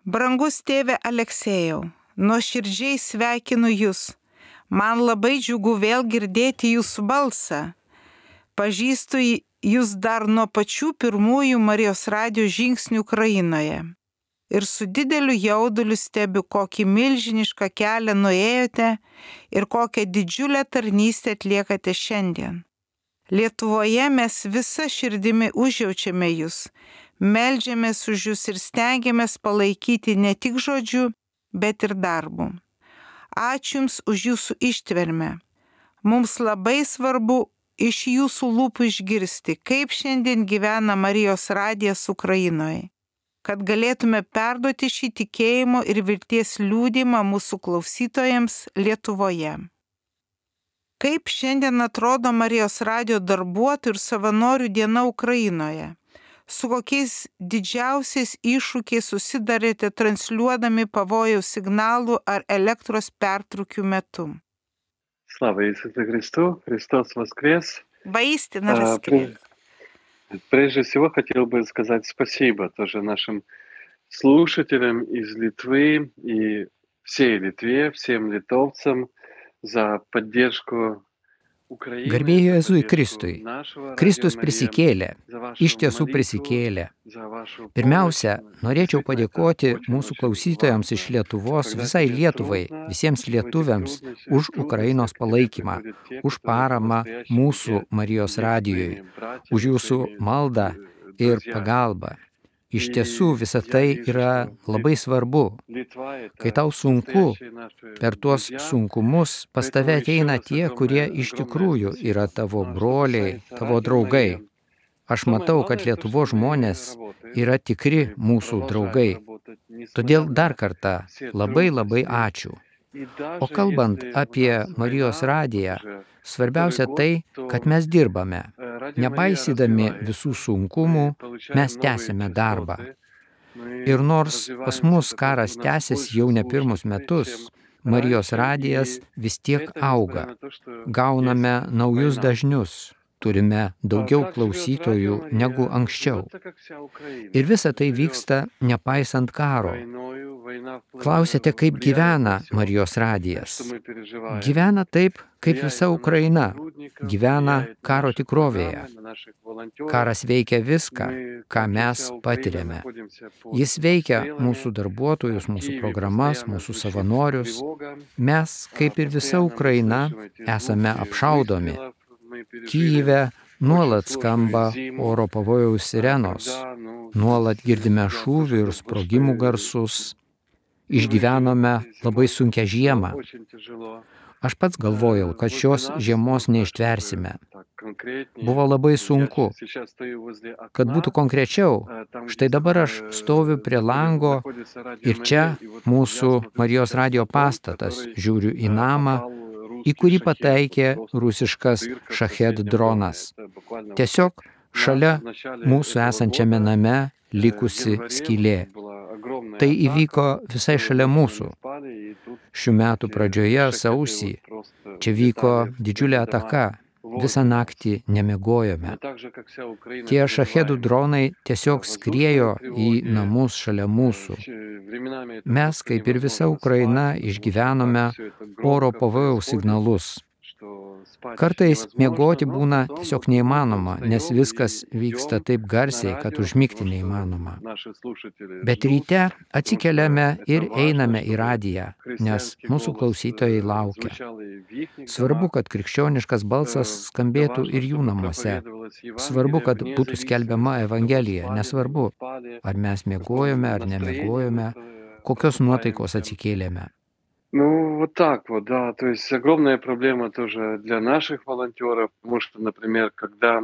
Brangus tėve Aleksejau, nuoširdžiai sveikinu Jūs. Man labai džiugu vėl girdėti Jūsų balsą. Pažįstu Jūs dar nuo pačių pirmųjų Marijos radijo žingsnių Ukrainoje. Ir su dideliu jauduliu stebiu, kokį milžinišką kelią nuėjote ir kokią didžiulę tarnystę atliekate šiandien. Lietuvoje mes visa širdimi užjaučiame Jūs, meldžiamės už Jūs ir stengiamės palaikyti ne tik žodžiu, bet ir darbu. Ačiū Jums už Jūsų ištvermę. Mums labai svarbu iš Jūsų lūpų išgirsti, kaip šiandien gyvena Marijos radijas Ukrainoje, kad galėtume perduoti šį tikėjimo ir vilties liudijimą mūsų klausytojams Lietuvoje. Kaip šiandien atrodo Marijos radijo darbuotojų ir savanorių diena Ukrainoje? Su kokiais didžiausiais iššūkiais susidarėte transliuodami pavojaus signalų ar elektros pertrūkių metu? Слава Иисусу Христу! Христос воскрес! Воистину воскрес! Прежде всего хотел бы сказать спасибо тоже нашим слушателям из Литвы и всей Литве, всем литовцам за поддержку Украины. Garbė Jėzui Kristui. Kristus prisikėlė, iš tiesų prisikėlė. Pirmiausia, norėčiau padėkoti mūsų klausytojams iš Lietuvos, visai Lietuvai, visiems lietuviams už Ukrainos palaikymą, už paramą mūsų Marijos radijui, už jūsų maldą ir pagalbą. Iš tiesų visa tai yra labai svarbu. Kai tau sunku, per tuos sunkumus pas tave ateina tie, kurie iš tikrųjų yra tavo broliai, tavo draugai. Aš matau, kad Lietuvos žmonės yra tikri mūsų draugai. Todėl dar kartą labai ačiū. O kalbant apie Marijos radiją, svarbiausia tai, kad mes dirbame. Nepaisydami visų sunkumų, mes tęsime darbą. Ir nors pas mus karas tęsiasi jau ne pirmus metus, Marijos radijas vis tiek auga. Gauname naujus dažnius. Turime daugiau klausytojų negu anksčiau. Ir visa tai vyksta nepaisant karo. Klausėte, kaip gyvena Marijos radijas. Gyvena taip, kaip visa Ukraina. Gyvena karo tikrovėje. Karas veikia viską, ką mes patiriame. Jis veikia mūsų darbuotojus, mūsų programas, mūsų savanorius. Mes, kaip ir visa Ukraina, esame apšaudomi. Kyjive nuolat skamba oro pavojaus sirenos, nuolat girdime šūvių ir sprogimų garsus. Išgyvenome labai sunkią žiemą. Aš pats galvojau, kad šios žiemos neištversime. Buvo labai sunku. Kad būtų konkrečiau, štai dabar aš stoviu prie lango ir čia mūsų Marijos radijo pastatas, žiūriu į namą, į kurį pataikė rusiškas Šached dronas. Tiesiog šalia mūsų esančiame name likusi skylė. Tai įvyko visai šalia mūsų. Šių metų pradžioje, sausį, čia vyko didžiulė ataka. Visą naktį nemiegojome. Tie šachedų dronai tiesiog skriejo į namus šalia mūsų. Mes, kaip ir visa Ukraina, išgyvenome oro pavojaus signalus. Kartais miegoti būna tiesiog neįmanoma, nes viskas vyksta taip garsiai, kad užmigti neįmanoma. Bet ryte atsikeliame ir einame į radiją, nes mūsų klausytojai laukia. Svarbu, kad krikščioniškas balsas skambėtų ir jų namuose. Svarbu, kad būtų skelbiama Evangelija, nesvarbu, ar mes miegojome ar nemiegojome, kokios nuotaikos atsikėlėme. Ну, вот так вот, да. То есть огромная проблема тоже для наших волонтеров, потому что, например, когда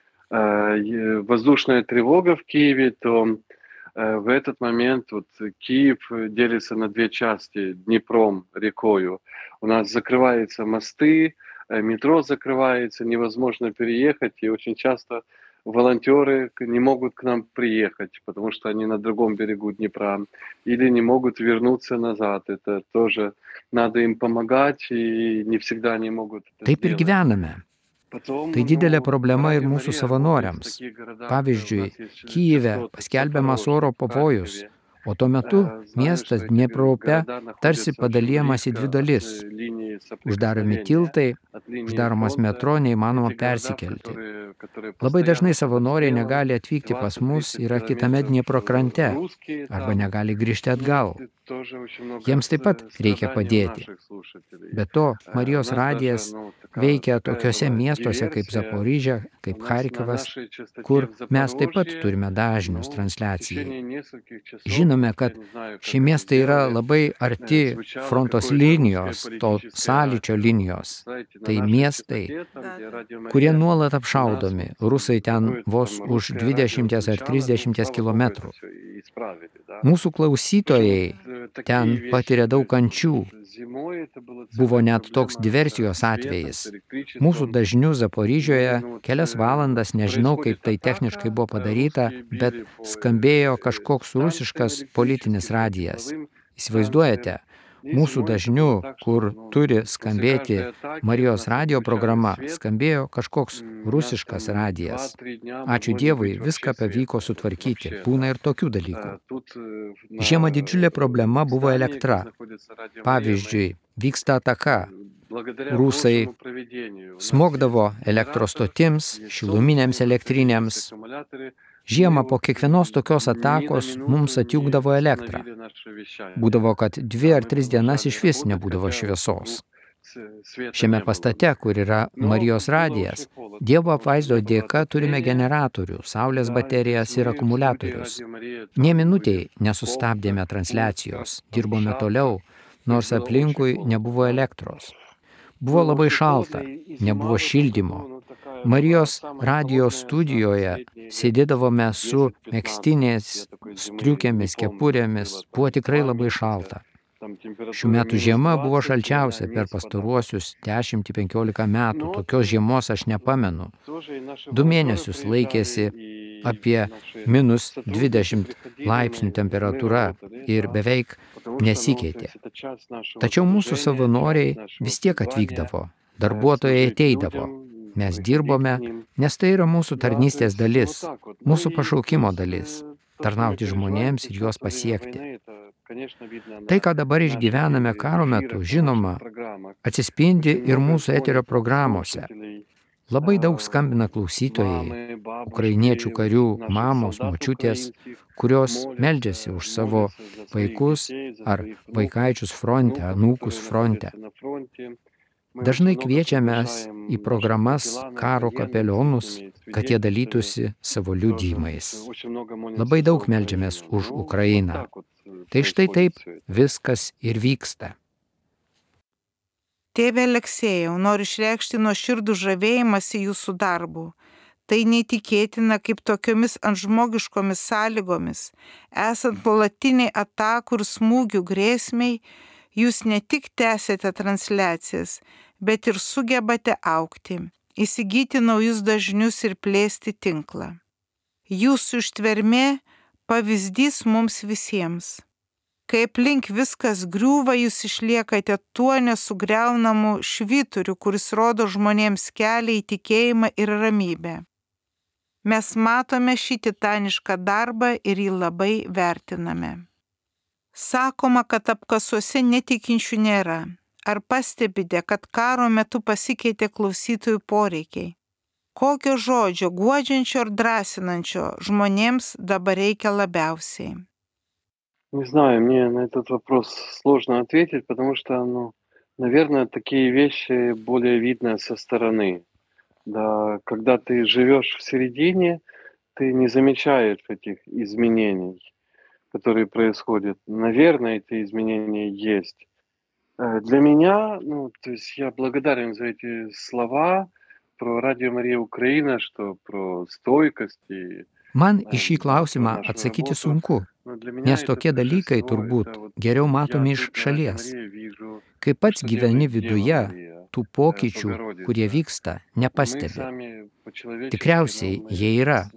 воздушная тревога в Киеве, то в этот момент вот Киев делится на две части Днепром, рекою. У нас закрываются мосты, метро закрывается, невозможно переехать, и очень часто волонтеры не могут к нам приехать, потому что они на другом берегу Днепра, или не могут вернуться назад. Это тоже надо им помогать, и не всегда они могут это Taip ir сделать. gyvename. Tai didelė problema ir mūsų savanoriams. Pavyzdžiui, Kyjive paskelbiamas oro pavojus, O tuo metu miestas Dniepro upe tarsi padalijamas į dvi dalis. Uždaromi tiltai, uždaromas metro, neįmanoma persikelti. Labai dažnai savanoriai negali atvykti pas mus, yra kitame Dniepro krante, arba negali grįžti atgal. Jiems taip pat reikia padėti. Be to, Marijos radijas veikia tokiuose miestuose kaip Zaporižė, kaip Charkivas, kur mes taip pat turime dažnius transliacijai. Žinome, kad šie miestai yra labai arti frontos linijos, to sąlyčio linijos. Tai miestai, kurie nuolat apšaudomi. Rusai ten vos už 20 ar 30 kilometrų. Mūsų klausytojai ten patiria daug kančių. Buvo net toks diversijos atvejis. Mūsų dažnių Zaporižėje kelias valandas, nežinau kaip tai techniškai buvo padaryta, bet skambėjo kažkoks rusiškas politinis radijas. Įsivaizduojate, mūsų dažnių, kur turi skambėti Marijos radijo programa, skambėjo kažkoks rusiškas radijas. Ačiū Dievui, viską pavyko sutvarkyti. Būna ir tokių dalykų. Žiemą didžiulė problema buvo elektra. Pavyzdžiui, vyksta ataka. Rusai smogdavo elektros stotims, šiluminėms elektrinėms. Žiemą po kiekvienos tokios atakos mums atjungdavo elektrą. Būdavo, kad 2 ar 3 dienas išvis nebūdavo šviesos. Šiame pastate, kur yra Marijos radijas, Dievo apvaizdo dėka turime generatorių, saulės baterijas ir akumuliatorius. Nė minutei nesustabdėme transliacijos, dirbome toliau, nors aplinkui nebuvo elektros. Buvo labai šalta, nebuvo šildymo. Marijos radijo studijoje sėdėdavome su megztiniais, striukėmis, kepurėmis, buvo tikrai labai šalta. Šių metų žiema buvo šalčiausia per pastaruosius 10-15 metų. Tokios žiemos aš nepamenu. 2 mėnesius laikėsi apie -20 laipsnių temperatūra ir beveik nesikeitė. Tačiau mūsų savanoriai vis tiek atvykdavo, darbuotojai ateidavo. Mes dirbome, nes tai yra mūsų tarnystės dalis, mūsų pašaukimo dalis – tarnauti žmonėms ir juos pasiekti. Tai, ką dabar išgyvename karo metu, žinoma, atsispindi ir mūsų eterio programuose. Labai daug skambina klausytojai, ukrainiečių karių, mamos, močiutės, kurios meldžiasi už savo vaikus ar vaikaičius fronte, anūkus fronte. Dažnai kviečiamės į programas karo kapelionus, kad jie dalytųsi savo liudijimais. Labai daug meldžiamės už Ukrainą. Tai štai taip viskas ir vyksta. Tėve Aleksejau, noriu išreikšti nuoširdų žavėjimąsi jūsų darbu. Tai neįtikėtina, kaip tokiomis antžmogiškomis sąlygomis, esant nuolatiniai atakų ir smūgių grėsmei, jūs ne tik tęsėte transliacijas, bet ir sugebate augti, įsigyti naujus dažnius ir plėsti tinklą. Jūsų ištvermė pavyzdys mums visiems. Kai aplink viskas griūva, jūs išliekate tuo nesugriaunamu švyturiu, kuris rodo žmonėms kelią į tikėjimą ir ramybę. Mes matome šį titanišką darbą ir jį labai vertiname. Sakoma, kad apkasuose netikinčių nėra. Ar pastebite, kad karo metu pasikeitė klausytojų poreikiai? Kokio žodžio, guodžiančio ar drąsinančio žmonėms dabar reikia labiausiai? Не знаю, мне на этот вопрос сложно ответить, потому что, наверное, такие вещи более видны со стороны. Да, когда ты живешь в середине, ты не замечаешь этих изменений, которые происходят. Наверное, эти изменения есть. Для меня, то есть я благодарен за эти слова про Радио Мария Украина, что про стойкость и Man į šį klausimą atsakyti sunku, nes tokie dalykai turbūt geriau matomi iš šalies. Kai pats gyveni viduje, tų pokyčių, kurie vyksta, nepastebi. Tikriausiai jie yra,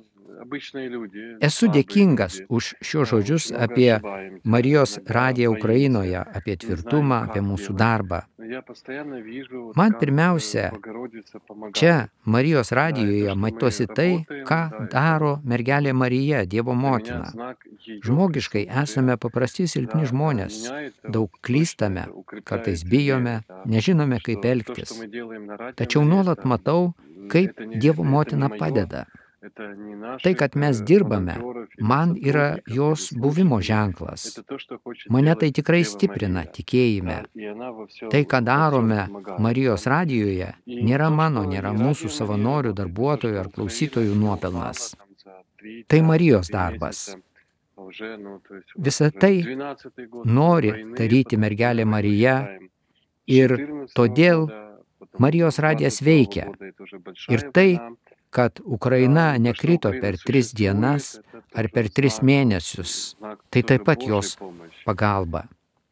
Esu dėkingas už šios žodžius apie Marijos radiją Ukrainoje, apie tvirtumą, apie mūsų darbą. Man pirmiausia, čia Marijos radijoje matosi tai, ką daro mergelė Marija, Dievo motina. Žmogiškai esame paprasti silpni žmonės, daug klystame, kartais bijome, nežinome kaip elgtis. Tačiau nuolat matau, kaip Dievo motina padeda. Tai, kad mes dirbame, man yra jos buvimo ženklas. Mane tai tikrai stiprina tikėjime. Tai, ką darome Marijos radijoje, nėra mano, nėra mūsų savanorių, darbuotojų ar klausytojų nuopelnas. Tai Marijos darbas. Visą tai nori daryti mergelė Marija ir todėl Marijos radijas veikia. Ir tai, kad Ukraina nekrito per 3 dienas ar per 3 mėnesius, tai taip pat jos pagalba.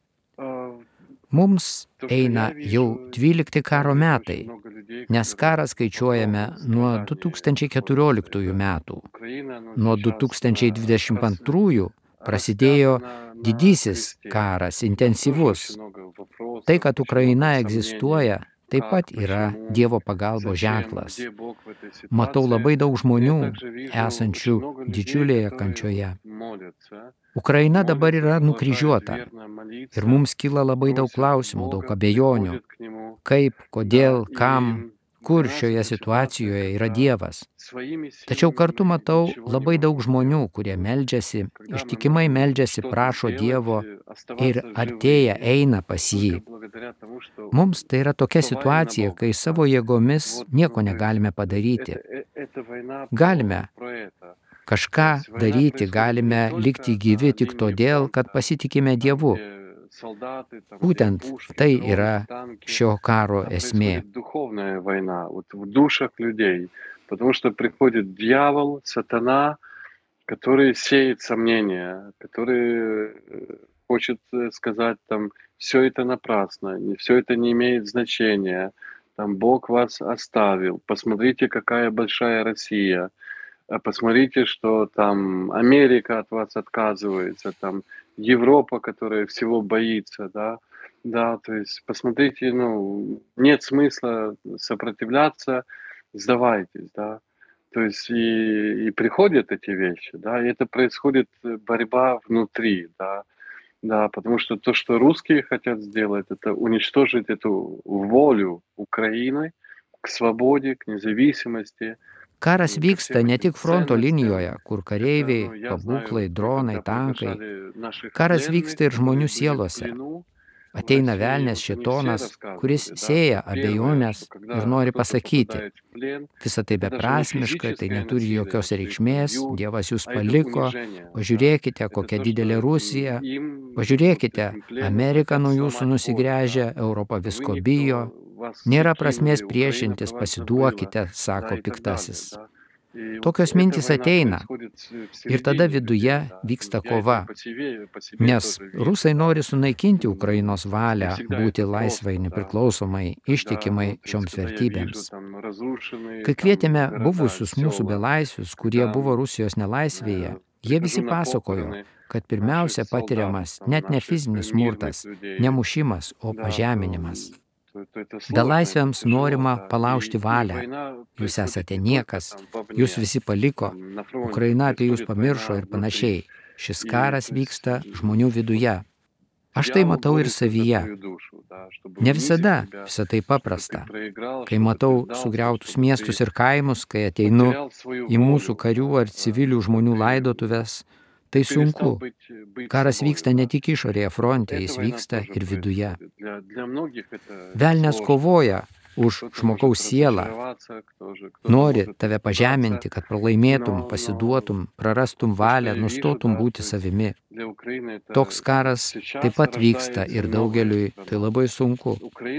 Mums eina jau 12 karo metai, nes karą skaičiuojame nuo 2014 metų. Nuo 2022 prasidėjo didysis karas, intensyvus. Tai, kad Ukraina egzistuoja, taip pat yra Dievo pagalbos ženklas. Matau labai daug žmonių esančių didžiulėje kančioje. Ukraina dabar yra nukryžiuota ir mums kyla labai daug klausimų, daug abejonių. Kaip, kodėl, kam, kur šioje situacijoje yra Dievas. Tačiau kartu matau labai daug žmonių, kurie meldžiasi, ištikimai meldžiasi, prašo Dievo ir artėja, eina pas jį. Mums tai yra tokia situacija, kai savo jėgomis nieko negalime padaryti. Galime kažką daryti, galime likti gyvi tik todėl, kad pasitikime Dievu. Būtent tai yra šio karo esmė. Потому что приходит дьявол, сатана, который сеет сомнения, который хочет сказать, там, все это напрасно, все это не имеет значения, там, Бог вас оставил, посмотрите, какая большая Россия, посмотрите, что там Америка от вас отказывается, там, Европа, которая всего боится, да, то есть, посмотрите, нет смысла сопротивляться, сдавайтесь, да. То есть и приходят эти вещи, да, и это происходит борьба внутри, да, потому что то, что русские хотят сделать, это уничтожить эту волю Украины к свободе, к независимости. Karas vyksta ne tik fronto linijoje, kur kareiviai, pabūklai, dronai, tankai. Karas vyksta ir žmonių sielose. Ateina velnias šėtonas, kuris sėja abejonės ir nori pasakyti, visa tai beprasmiška, tai neturi jokios reikšmės, Dievas jūs paliko, pažiūrėkite, kokia didelė Rusija, pažiūrėkite, Amerika nuo jūsų nusigręžia, Europa visko bijo, nėra prasmės priešintis, pasiduokite, sako piktasis. Tokios mintys ateina ir tada viduje vyksta kova, nes rusai nori sunaikinti Ukrainos valią būti laisvai, nepriklausomai, ištikimai šioms vertybėms. Kai kvietėme buvusius mūsų belaisvius, kurie buvo Rusijos nelaisvėje, jie visi pasakojo, kad pirmiausia patiriamas net ne fizinis smurtas, ne mušimas, o pažeminimas. Belaisviams norima palaužti valią. Jūs esate niekas, jūs visi paliko, Ukraina apie jūs pamiršo ir panašiai. Šis karas vyksta žmonių viduje. Aš tai matau ir savyje. Ne visada visą tai paprasta. Kai matau sugriautus miestus ir kaimus, kai ateinu į mūsų karių ar civilių žmonių laidotuves, tai sunku. Karas vyksta ne tik išorėje fronte, jis vyksta ir viduje. Velnias kovoja už žmogaus sielą. Nori tave pažeminti, kad pralaimėtum, pasiduotum, prarastum valią, nustotum būti savimi. Toks karas taip pat vyksta ir daugeliui tai labai sunku.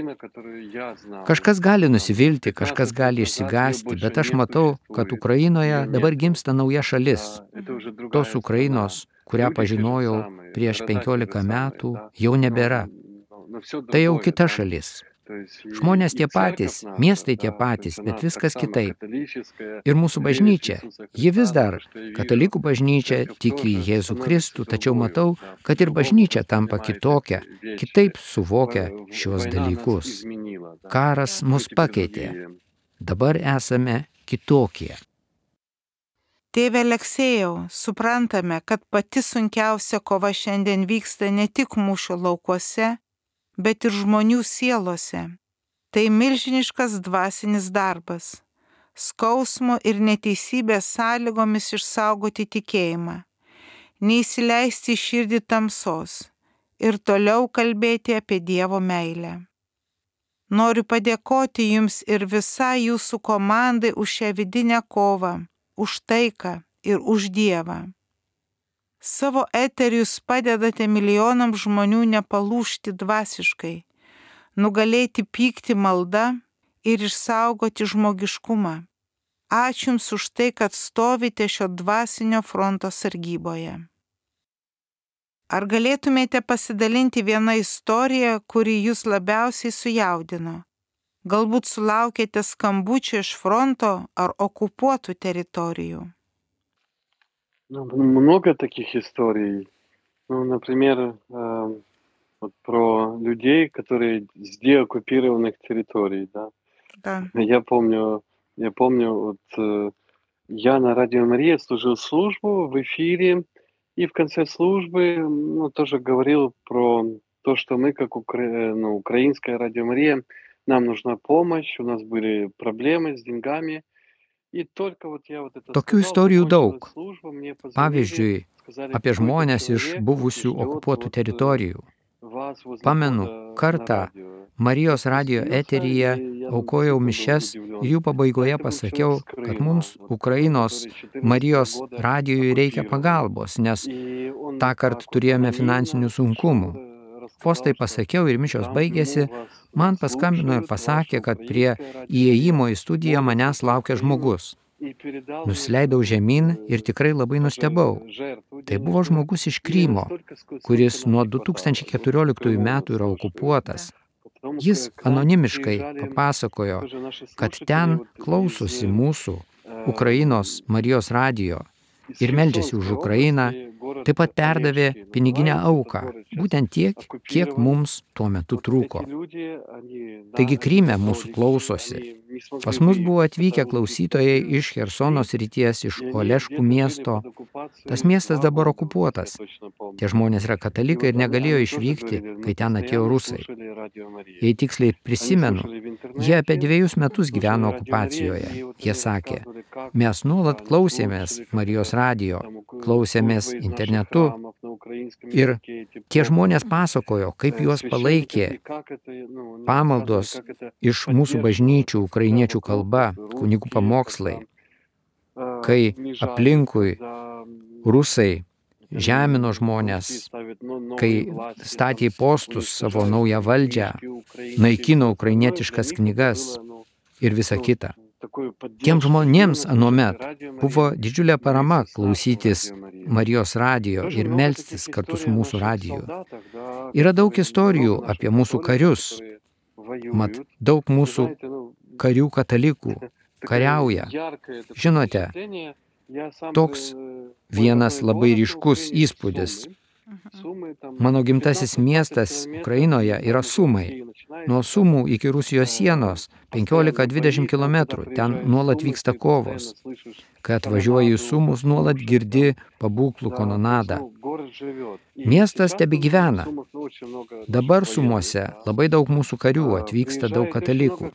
Kažkas gali nusivilti, kažkas gali išsigąsti, bet aš matau, kad Ukrainoje dabar gimsta nauja šalis. Tos Ukrainos, kurią pažinojau prieš 15 metų, jau nebėra. Tai jau kita šalis. Žmonės tie patys, miestai tie patys, bet viskas kitaip. Ir mūsų bažnyčia, ji vis dar, katalikų bažnyčia, tiki į Jėzų Kristų, tačiau matau, kad ir bažnyčia tampa kitokia, kitaip suvokia šios dalykus. Karas mus pakeitė. Dabar esame kitokie. Tėve Aleksejau, suprantame, kad pati sunkiausia kova šiandien vyksta ne tik mūšio laukuose, bet ir žmonių sielose. Tai milžiniškas dvasinis darbas. Skausmo ir neteisybės sąlygomis išsaugoti tikėjimą. Neįsileisti į širdį tamsos ir toliau kalbėti apie Dievo meilę. Noriu padėkoti Jums ir visai Jūsų komandai už šią vidinę kovą, už taiką ir už Dievą. Savo eteriu Jūs padedate milijonams žmonių nepalūžti dvasiškai, nugalėti pyktį malda ir išsaugoti žmogiškumą. Ačiū Jums už tai, kad stovite šio dvasinio fronto sargyboje. Ar galėtumėte pasidalinti vieną istoriją, kuri Jūs labiausiai sujaudino? Galbūt sulaukėte skambučio iš fronto ar okupuotų teritorijų? Много таких историй. Например, вот про людей, которые с деоккупированных территорий, да. Да. Я помню, вот я на Радио Мария служил службу в эфире, и в конце службы тоже говорил про то, что мы, как украинская Радио Мария, нам нужна помощь, у нас были проблемы с деньгами. Tokių istorijų daug. Pavyzdžiui, apie žmonės iš buvusių okupuotų teritorijų. Pamenu, kartą Marijos radijo eteryje aukojau mišias ir jų pabaigoje pasakiau, kad mums Ukrainos Marijos radijui reikia pagalbos, nes tąkart turėjome finansinių sunkumų. Vos tai pasakiau ir mišios baigėsi, man paskambino ir pasakė, kad prie įėjimo į studiją manęs laukia žmogus. Nusileidau žemyn ir tikrai labai nustebau. Tai buvo žmogus iš Krymo, kuris nuo 2014 metų yra okupuotas. Jis anonimiškai papasakojo, kad ten klausosi mūsų Ukrainos Marijos radijo ir meldžiasi už Ukrainą, taip pat perdavė piniginę auką, būtent tiek, kiek mums tuo metu trūko. Taigi Kryme mūsų klausosi. Pas mus buvo atvykę klausytojai iš Chersono srities, iš Oleškų miesto. Tas miestas dabar okupuotas. Tie žmonės yra katalikai ir negalėjo išvykti, kai ten atėjo rusai. Jei tiksliai prisimenu, jie apie 2 metus gyveno okupacijoje. Jie sakė, mes nuolat klausėmės Marijos radijo, klausėmės internetu ir tie žmonės pasakojo, kaip juos palaikė pamaldos iš mūsų bažnyčių ukrainiečių kalba, kunigų pamokslai, kai aplinkui rusai žemino žmonės, kai statė į postus savo naują valdžią, naikino ukrainietiškas knygas ir visa kita. Tiem žmonėms anuomet buvo didžiulė parama klausytis Marijos radijo ir melstis kartu su mūsų radiju. Yra daug istorijų apie mūsų karius. Mat, daug mūsų karių katalikų kariauja. Žinote, toks vienas labai ryškus įspūdis. Mano gimtasis miestas Ukrainoje yra Sumai. Nuo Sumų iki Rusijos sienos 15-20 kilometrų. Ten nuolat vyksta kovos. Kai atvažiuoji į Sumus, nuolat girdi pabūklų kanonadą. Miestas tebegyvena. Dabar Sumuose labai daug mūsų karių, atvyksta daug katalikų.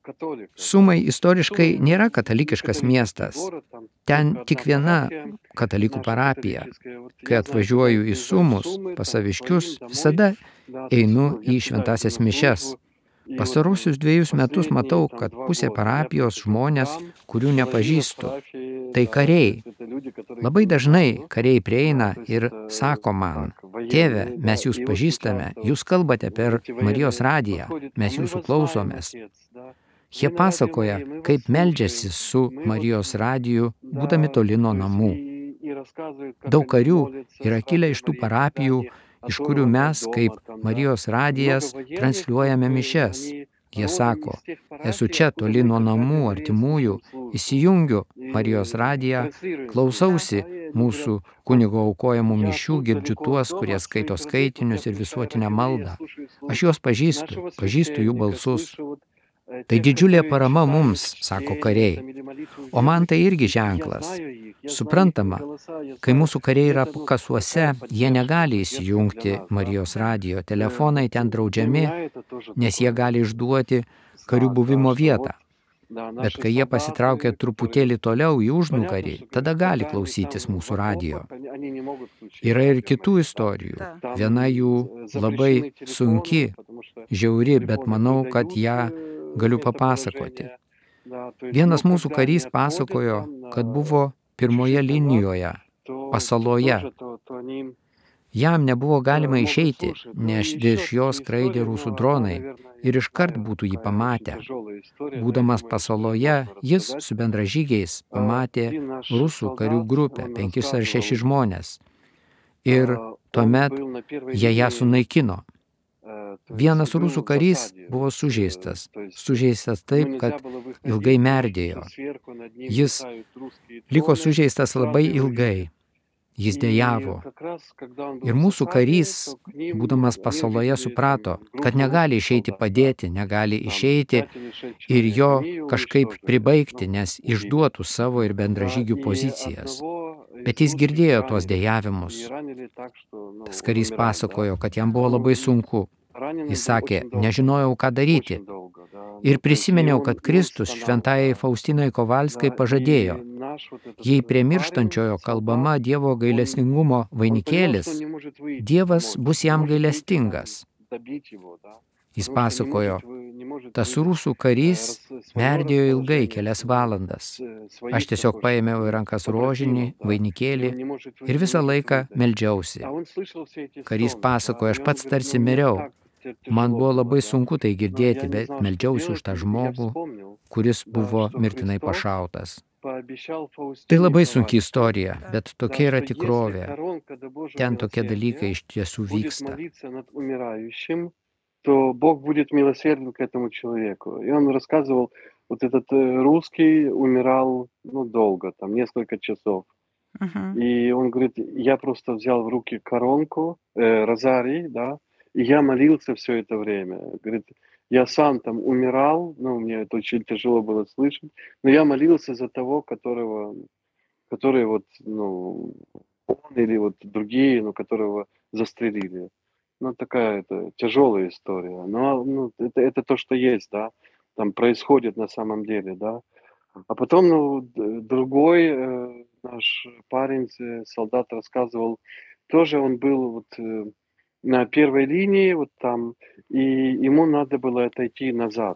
Sumai istoriškai nėra katalikiškas miestas. Ten tik viena katalikų parapija. Kai atvažiuoju į Sumus, pas saviškius, visada einu į šventąsias mišias. Pastarosius 2 metus matau, kad pusė parapijos žmonės, kurių nepažįstu. Tai kariai. Labai dažnai kariai prieina ir sako man, tėve, mes jūs pažįstame, jūs kalbate per Marijos radiją, mes jūsų klausomės. Jie pasakoja, kaip meldžiasi su Marijos radiju, būdami toli nuo namų. Daug karių yra kilę iš tų parapijų, iš kurių mes, kaip Marijos radijas, transliuojame mišias. Jie sako, esu čia toli nuo namų, artimųjų, įsijungiu Marijos radiją, klausausi mūsų kunigo aukojamų mišių, girdžiu tuos, kurie skaito skaitinius ir visuotinę maldą. Aš juos pažįstu jų balsus. Tai didžiulė parama mums, sako kariai. O man tai irgi ženklas. Suprantama, kai mūsų kariai yra kasuose, jie negali įsijungti Marijos radijo. Telefonai ten draudžiami, nes jie gali išduoti karių buvimo vietą. Bet kai jie pasitraukia truputėlį toliau į užnugarį, tada gali klausytis mūsų radijo. Yra ir kitų istorijų. Viena jų labai sunki, žiauri, bet manau, kad ją galiu papasakoti. Vienas mūsų karys pasakojo, kad buvo pirmoje linijoje, pasaloje. Jam nebuvo galima išeiti, nes iš jo skraidė rusų dronai ir iškart būtų jį pamatę. Būdamas pasaloje, jis su bendražygiais pamatė rusų karių grupę, 5 ar 6 žmonės. Ir tuomet jie ją sunaikino. Vienas rusų karys buvo sužeistas taip, kad ilgai merdėjo. Jis liko sužeistas labai ilgai. Jis dejavo. Ir mūsų karys, būdamas pasaloje, suprato, kad negali išeiti padėti, negali išeiti ir jo kažkaip pribaigti, nes išduotų savo ir bendražygių pozicijas. Bet jis girdėjo tuos dejavimus. Tas karys pasakojo, kad jam buvo labai sunku. Jis sakė, nežinojau, ką daryti. Ir prisiminiau, kad Kristus šventajai Faustinai Kovalskai pažadėjo, jei prie mirštančiojo kalbama Dievo gailestingumo vainikėlis, Dievas bus jam gailestingas. Jis pasakojo, tas rusų karys merdėjo ilgai, kelias valandas. Aš tiesiog paėmiau į rankas rožinį, vainikėlį ir visą laiką meldžiausi. Karys pasakojo, aš pats tarsi miriau. Man buvo labai sunku tai girdėti, bet meldžiausi už tą žmogų, kuris buvo mirtinai pašautas. Tai labai sunki istorija, bet tokia yra tikrovė. Ten tokie dalykai iš tiesų vyksta. То Бог будет милосерден к этому человеку. И он рассказывал, вот этот русский умирал, долго, там, несколько часов. И он говорит, я просто взял в руки коронку, розарий, да, и я молился все это время. Говорит, я сам там умирал, мне это очень тяжело было слышать, но я молился за того, который вот, он или вот другие, которого застрелили. Такая это тяжелая история. Но это то, что есть, да. Там происходит на самом деле, да. А потом, другой наш парень, солдат, рассказывал, тоже он был вот на первой линии, вот там, и ему надо было отойти назад.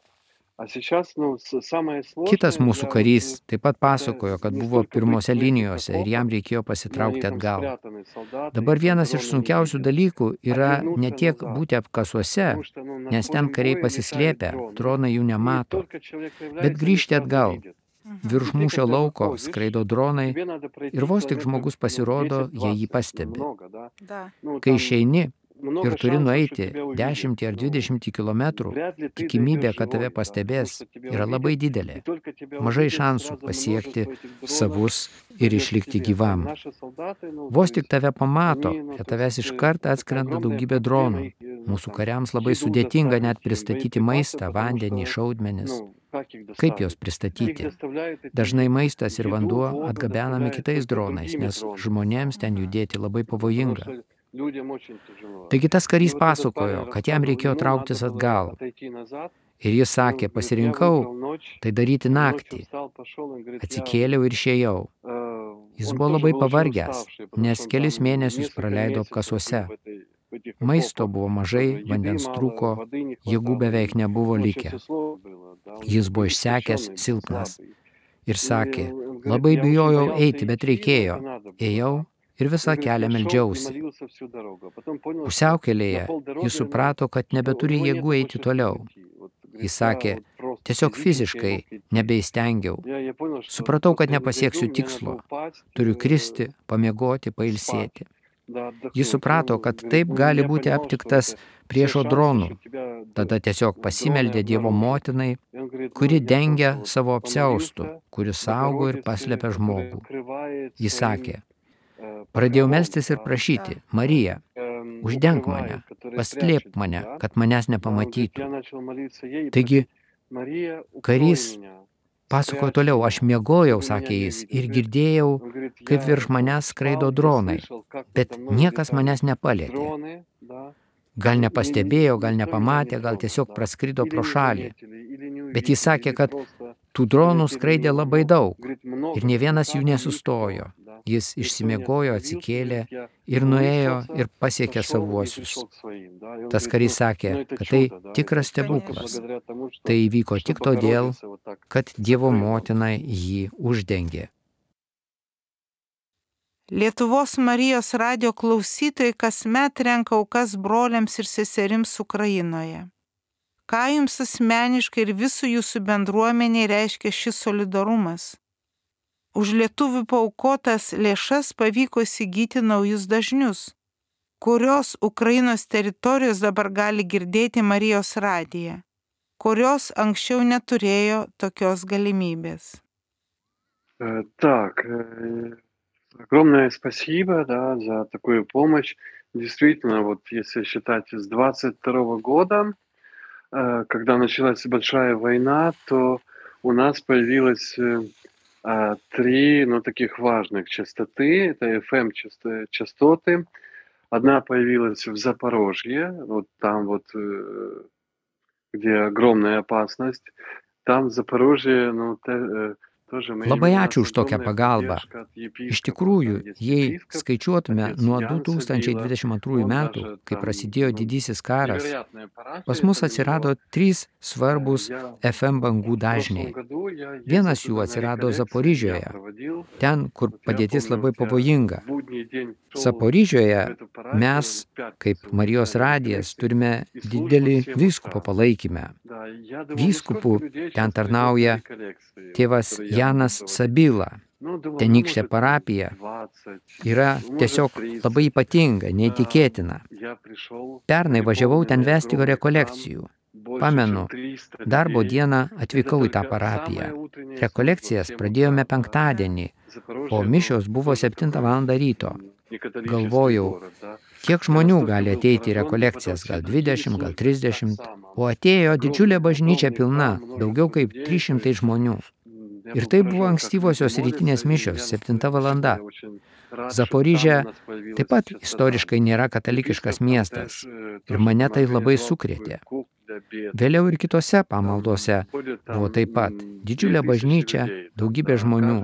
Kitas mūsų karys taip pat pasakojo, kad buvo pirmose linijose ir jam reikėjo pasitraukti atgal. Dabar vienas iš sunkiausių dalykų yra ne tiek būti apkasuose, nes ten kariai pasislėpę, dronai jų nemato, bet grįžti atgal. Virš mūšio lauko skraido dronai ir vos tik žmogus pasirodo, jie jį pastebi. Kai išeini ir turi nueiti 10 ar 20 kilometrų, tikimybė, kad tave pastebės, yra labai didelė. Mažai šansų pasiekti savus ir išlikti gyvam. Vos tik tave pamato, prie tavęs iškart atskrenda daugybė dronų. Mūsų kariams labai sudėtinga net pristatyti maistą, vandenį, šaudmenis. Kaip juos pristatyti? Dažnai maistas ir vanduo atgabenami kitais dronais, nes žmonėms ten judėti labai pavojinga. Taigi tas karys pasakojo, kad jam reikėjo trauktis atgal. Ir jis sakė, pasirinkau tai daryti naktį. Atsikėliau ir išėjau. Jis buvo labai pavargęs, nes kelis mėnesius praleido apkasuose. Maisto buvo mažai, vandens trūko, jėgų beveik nebuvo likę. Jis buvo išsekęs, silpnas. Ir sakė, labai bijojau eiti, bet reikėjo. Ėjau ir visą kelią meldžiausi. Pusiaukelėje jis suprato, kad nebeturi jėgų eiti toliau. Jis sakė, tiesiog fiziškai nebeįstengiau. Supratau, kad nepasieksiu tikslo. Turiu kristi, pamiegoti, pailsėti. Jis suprato, kad taip gali būti aptiktas priešo dronų. Tada tiesiog pasimeldė Dievo motinai, kuri dengia savo apsiaustu, kuris saugo ir paslepia žmogų. Jis sakė, pradėjau melstis ir prašyti, Marija, uždenk mane, paslėpk mane, kad manęs nepamatytų. Taigi, karys pasakojo toliau, aš miegojau, sakė jis, ir girdėjau, kaip virš manęs skraido dronai, bet niekas manęs nepalietė. Gal nepastebėjo, gal nepamatė, gal tiesiog praskrido pro šalį. Bet jis sakė, kad tų dronų skraidė labai daug ir nė vienas jų nesustojo. Jis išsimiegojo, atsikėlė ir nuėjo ir pasiekė savuosius. Tas karys sakė, kad tai tikras stebuklas. Tai įvyko tik todėl, kad Dievo motina jį uždengė. Lietuvos Marijos radijo klausytojai kasmet renka aukas broliams ir seserims Ukrainoje. Ką jums asmeniškai ir visų jūsų bendruomeniai reiškia šis solidarumas? Už lietuvių paaukotas lėšas pavyko įsigyti naujus dažnius, kurios Ukrainos teritorijos dabar gali girdėti Marijos radiją, kurios anksčiau neturėjo tokios galimybės. Огромное спасибо, за такую помощь. Действительно, вот если считать с 22 года, когда началась большая война, то у нас появилось 3, таких важных частоты. Это FM-частоты. Одна появилась в Запорожье, вот там вот, где огромная опасность. Там в Запорожье, Labai ačiū už tokią pagalbą. Iš tikrųjų, jei skaičiuotume nuo 2022 metų, kai prasidėjo didysis karas, pas mus atsirado 3 svarbus FM bangų dažniai. Vienas jų atsirado Zaporižioje, ten, kur padėtis labai pavojinga. Zaporižioje mes, kaip Marijos radijas, turime didelį vyskupo palaikymą. Vyskupų ten tarnauja tėvas Janas Sabila. Tenykštė parapija yra tiesiog labai ypatinga, neįtikėtina. Pernai važiavau ten vesti rekolekcijų. Pamenu, darbo dieną atvykau į tą parapiją. Rekolekcijas pradėjome penktadienį, o mišios buvo 7 val. Ryto. Galvojau, kiek žmonių gali ateiti į rekolekcijas, gal 20, gal 30, o atėjo didžiulė bažnyčia pilna, daugiau kaip 300 žmonių. Ir tai buvo ankstyvosios rytinės mišios, 7 valanda. Zaporižė taip pat istoriškai nėra katalikiškas miestas ir mane tai labai sukrėtė. Vėliau ir kitose pamaldose buvo taip pat didžiulė bažnyčia, daugybė žmonių.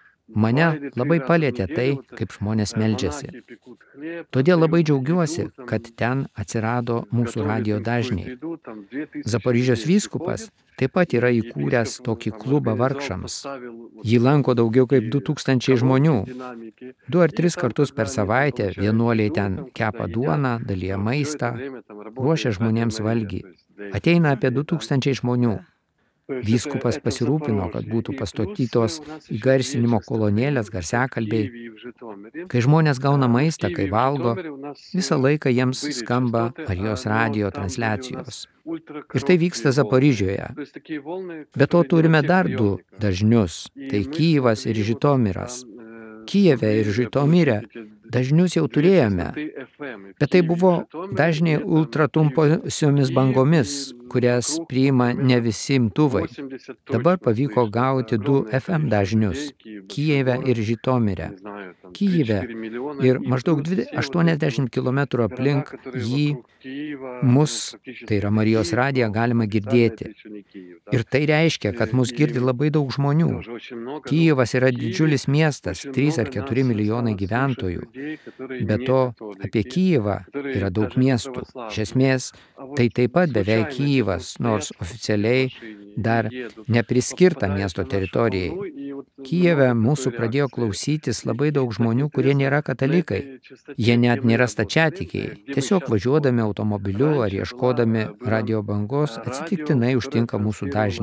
Mane labai palietė tai, kaip žmonės meldžiasi. Todėl labai džiaugiuosi, kad ten atsirado mūsų radijo dažniai. Zaporižės vyskupas taip pat yra įkūręs tokį klubą vargšams. Jį lanko daugiau kaip 2000 žmonių. 2 ar 3 kartus per savaitę vienuoliai ten kepa duoną, dalyja maistą, ruošia žmonėms valgį. Ateina apie 2000 žmonių. Vyskupas pasirūpino, kad būtų pastatytos įgarsinimo kolonėlės, garsiakalbiai. Kai žmonės gauna maistą, kai valgo, visą laiką jiems skamba Marijos radijo transliacijos. Ir tai vyksta Zaporižioje. Be to turime dar 2 dažnius, tai Kyjivas ir Žitomiras. Kijeve ir Žitomire dažnius jau turėjome, bet tai buvo dažniai ultratrumposiomis bangomis, kurias priima ne visi imtuvai. Dabar pavyko gauti 2 FM dažnius – Kijeve ir Žitomire. Kijeve ir maždaug 80 km aplink jį mus, tai yra Marijos radiją, galima girdėti. Ir tai reiškia, kad mus girdi labai daug žmonių. Kijevas yra didžiulis miestas, 3 ar 4 milijonai gyventojų. Be to, apie Kijevą yra daug miestų. Iš esmės, tai taip pat beveik Kijevas, nors oficialiai dar nepriskirta miesto teritorijai. Kijeve mūsų pradėjo klausytis labai daug žmonių, kurie nėra katalikai. Jie net nėra stačiatikiai. Tiesiog važiuodami automobiliu ar ieškodami radio bangos atsitiktinai užtinka mūsų dažnį.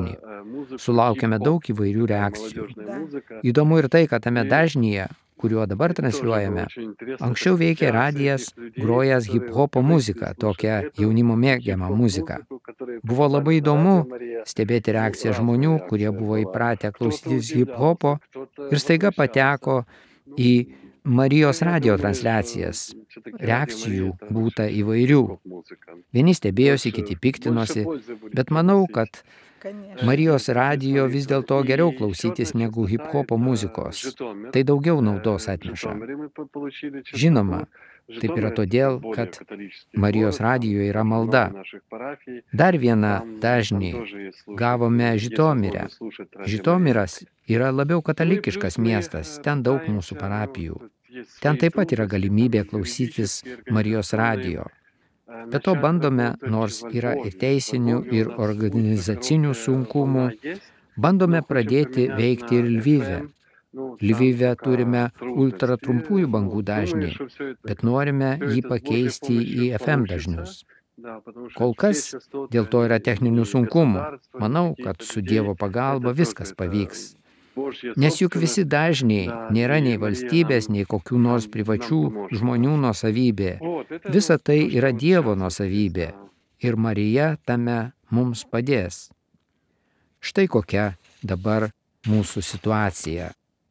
Sulaukėme daug įvairių reakcijų. Įdomu ir tai, kad tame dažnyje, kuriuo dabar transliuojame, anksčiau veikė radijas grojęs hip-hopo muziką, tokią jaunimo mėgiamą muziką. Buvo labai įdomu stebėti reakciją žmonių, kurie buvo įpratę klausytis hip-hopo ir staiga pateko į Marijos radijo transliacijas. Reakcijų būta įvairių. Vieni stebėjosi, kiti piktinosi, bet manau, kad Marijos radijo vis dėlto geriau klausytis negu hip-hopo muzikos. Tai daugiau naudos atneša. Žinoma, taip yra todėl, kad Marijos radijoje yra malda. Dar vieną dažnį gavome Žitomire. Žitomiras yra labiau katalikiškas miestas, ten daug mūsų parapijų. Ten taip pat yra galimybė klausytis Marijos radijo. Be to bandome, nors yra ir teisinių, ir organizacinių sunkumų, bandome pradėti veikti ir Lvive. Lvive turime ultratrumpųjų bangų dažnį, bet norime jį pakeisti į FM dažnius. Kol kas dėl to yra techninių sunkumų. Manau, kad su Dievo pagalba viskas pavyks. Nes juk visi dažniai nėra nei valstybės, nei kokių nors privačių žmonių nuosavybė. Visa tai yra Dievo nuosavybė ir Marija tame mums padės. Štai kokia dabar mūsų situacija.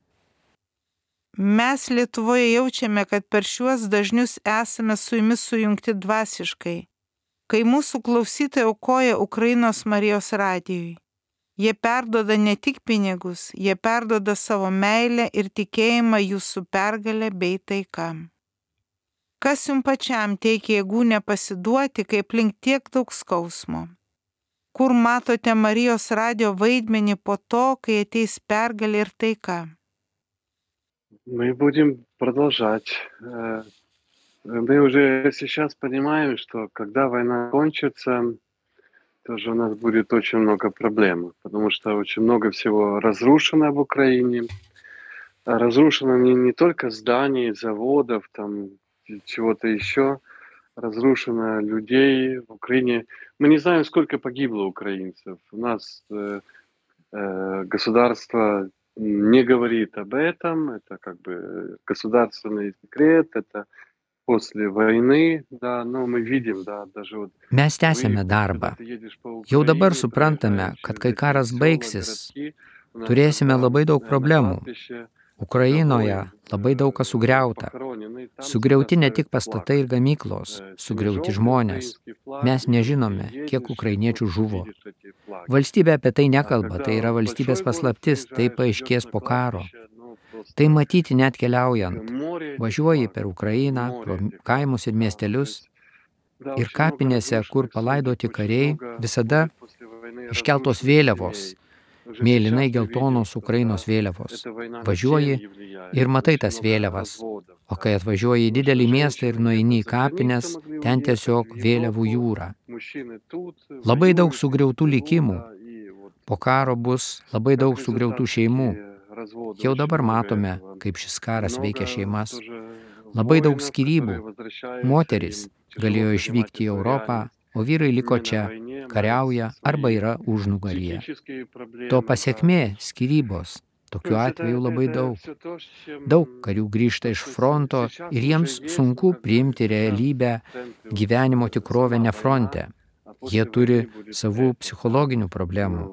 Mes Lietuvoje jaučiame, kad per šiuos dažnius esame su jumis sujungti dvasiškai, kai mūsų klausytojai aukoja Ukrainos Marijos radijui. Jie perduoda ne tik pinigus, jie perduoda savo meilę ir tikėjimą jūsų pergalę bei taika. Kas jums pačiam teikia jėgų nepasiduoti, kai aplink tiek daug skausmo? Kur matote Marijos radijo vaidmenį po to, kai ateis pergalė ir taika? Мы будем продолжать. Мы уже сейчас понимаем, что когда война кончится, тоже у нас будет очень много проблем, потому что очень много всего разрушено в Украине. Разрушено не только зданий, заводов, там чего-то еще. Разрушено людей в Украине. Мы не знаем, сколько погибло украинцев. У нас государство не говорит об этом. Это как бы государственный секрет. Это после войны, да, но мы видим, да, даже вот. Mes tęsiame darbą. Jau dabar suprantame, kad kai karas baigsis, turėsime labai daug problemų. Ukrainoje labai daug kas sugriauta. Sugriauti ne tik pastatai ir gamyklos, sugriauti žmonės. Mes nežinome, kiek ukrainiečių žuvo. Valstybė apie tai nekalba, tai yra valstybės paslaptis, tai paaiškės po karo. Tai matyti net keliaujant. Važiuoji per Ukrainą, pro kaimus ir miestelius ir kapinėse, kur palaidoti kariai, visada iškeltos vėliavos, mėlynai geltonos Ukrainos vėliavos. Važiuoji ir matai tas vėliavas. O kai atvažiuoji į didelį miestą ir nueini į kapines, ten tiesiog vėliavų jūra. Labai daug sugriautų likimų. Po karo bus labai daug sugriautų šeimų. Jau dabar matome, kaip šis karas veikia šeimas. Labai daug skyrybų. Moterys galėjo išvykti į Europą, o vyrai liko čia, kariauja arba yra užnugaryje. To pasekmė skyrybos. Tokių atvejų labai daug. Daug karių grįžta iš fronto ir jiems sunku priimti realybę, gyvenimo tikrovę ne fronte. Jie turi savų psichologinių problemų.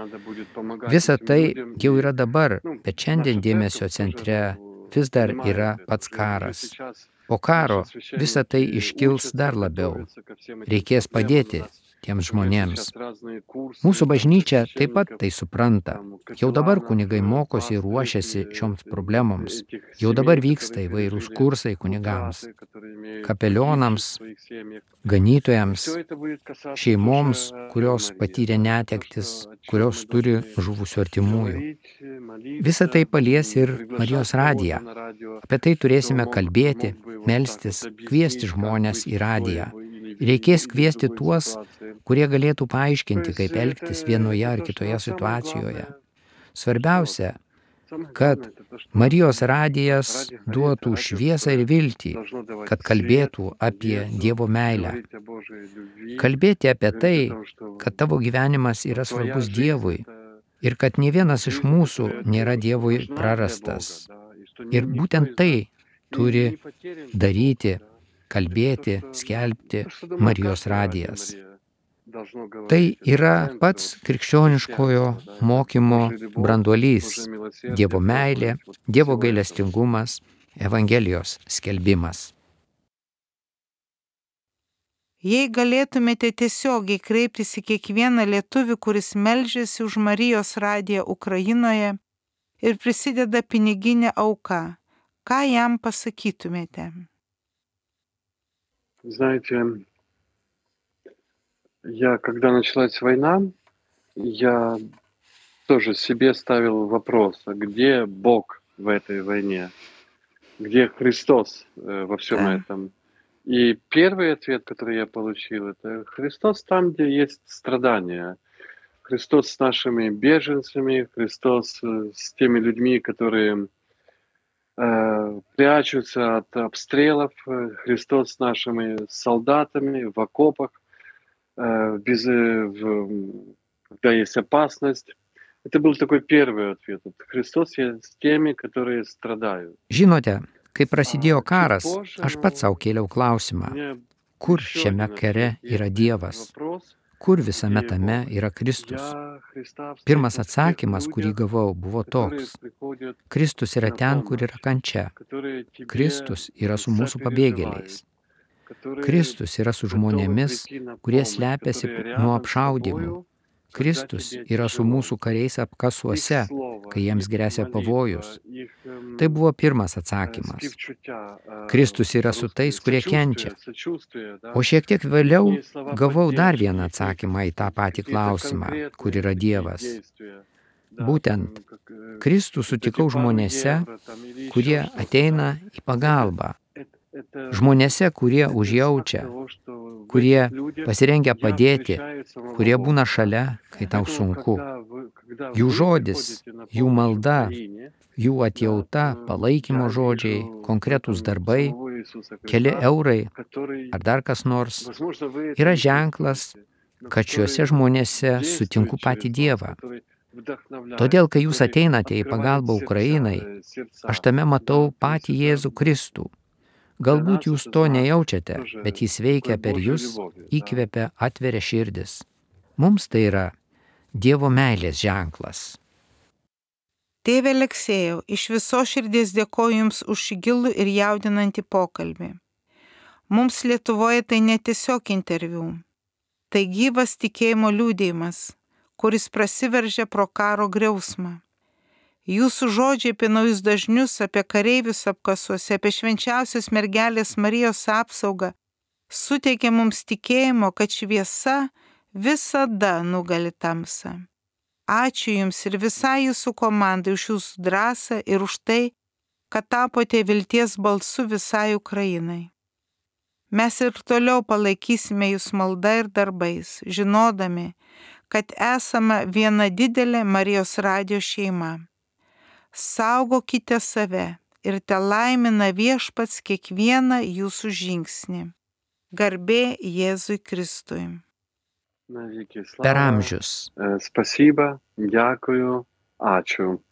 Visa tai jau yra dabar, bet šiandien dėmesio centre vis dar yra pats karas. Po karo visa tai iškils dar labiau. Reikės padėti tiems žmonėms. Mūsų bažnyčia taip pat tai supranta. Jau dabar kunigai mokosi ir ruošiasi šioms problemoms. Jau dabar vyksta įvairūs kursai kunigams, kapelionams, ganytojams, šeimoms, kurios patyrė netektis, kurios turi žuvusių artimųjų. Visa tai palies ir Marijos radiją. Apie tai turėsime kalbėti, melstis, kviesti žmones į radiją. Reikės kviesti tuos, kurie galėtų paaiškinti, kaip elgtis vienoje ar kitoje situacijoje. Svarbiausia, kad Marijos radijas duotų šviesą ir viltį, kad kalbėtų apie Dievo meilę. Kalbėti apie tai, kad tavo gyvenimas yra svarbus Dievui, ir kad nė vienas iš mūsų nėra Dievui prarastas. Ir būtent tai turi daryti, kalbėti, skelbti Marijos radijas. Tai yra pats krikščioniškojo mokymo branduolys, Dievo meilė, Dievo gailestingumas, Evangelijos skelbimas. Jei galėtumėte tiesiogiai kreiptis į kiekvieną lietuvį, kuris meldžiasi už Marijos radiją Ukrainoje ir prisideda piniginę auką, ką jam pasakytumėte? Знаете, когда началась война, я тоже себе ставил вопрос, а где Бог в этой войне? Где Христос во всем этом? И первый ответ, который я получил, это Христос там, где есть страдания. Христос с нашими беженцами, Христос с теми людьми, которые прячутся от обстрелов, Христос с нашими солдатами в окопах, когда есть опасность. Это был такой первый ответ. Христос есть с теми, которые страдают. Žinote, kai prasidėjo karas, aš pats sau kėliau klausimą, kur šiame kare yra Dievas, kur visame tame yra Kristus. Pirmas atsakymas, kurį gavau, buvo toks: Kristus yra ten, kur yra kančia. Kristus yra su mūsų pabėgėliais. Kristus yra su žmonėmis, kurie slepiasi nuo apšaudymų. Kristus yra su mūsų kariais apkasuose, kai jiems gresia pavojus. Tai buvo pirmas atsakymas. Kristus yra su tais, kurie kenčia. O šiek tiek vėliau gavau dar vieną atsakymą į tą patį klausimą, kur yra Dievas. Būtent, Kristų sutikau žmonėse, kurie ateina į pagalbą. Žmonėse, kurie užjaučia, kurie pasirengia padėti, kurie būna šalia, kai tau sunku. Jų žodis, jų malda, jų atjauta, palaikymo žodžiai, konkretūs darbai, keli eurai ar dar kas nors yra ženklas, kad šiuose žmonėse sutinku patį Dievą. Todėl, kai jūs ateinate į pagalbą Ukrainai, aš tame matau patį Jėzų Kristų. Galbūt jūs to nejaučiate, bet jis veikia per jūs, įkvepia, atveria širdis. Mums tai yra Dievo meilės ženklas. Tėve Aleksejau, iš viso širdies dėkoju Jums už šį gilų ir jaudinantį pokalbį. Mums Lietuvoje tai ne tiesiog interviu. Tai gyvas tikėjimo liudijimas, kuris prasiveržia pro karo griausmą. Jūsų žodžiai apie naujus dažnius, apie kareivius apkasuose, apie švenčiausios mergelės Marijos apsaugą suteikia mums tikėjimo, kad šviesa visada nugali tamsą. Ačiū Jums ir visai Jūsų komandai už Jūsų drąsą ir už tai, kad tapote vilties balsu visai Ukrainai. Mes ir toliau palaikysime Jūs malda ir darbais, žinodami, kad esame viena didelė Marijos radijo šeima. Saugokite save ir telaimina Viešpats kiekvieną jūsų žingsnį. Garbė Jėzui Kristui. Per amžius. Spasiba, dėkuju, ačiū.